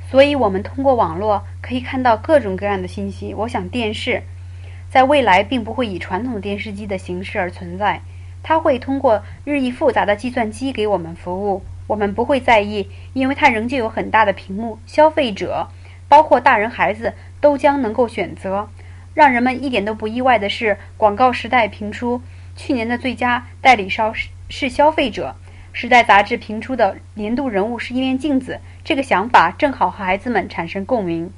所以我们通过网络可以看到各种各样的信息。我想电视在未来并不会以传统电视机的形式而存在，它会通过日益复杂的计算机给我们服务。我们不会在意，因为它仍旧有很大的屏幕，消费者包括大人孩子都将能够选择。让人们一点都不意外的是，广告时代评出去年的最佳代理商是消费者。时代杂志评出的年度人物是一面镜子，这个想法正好和孩子们产生共鸣。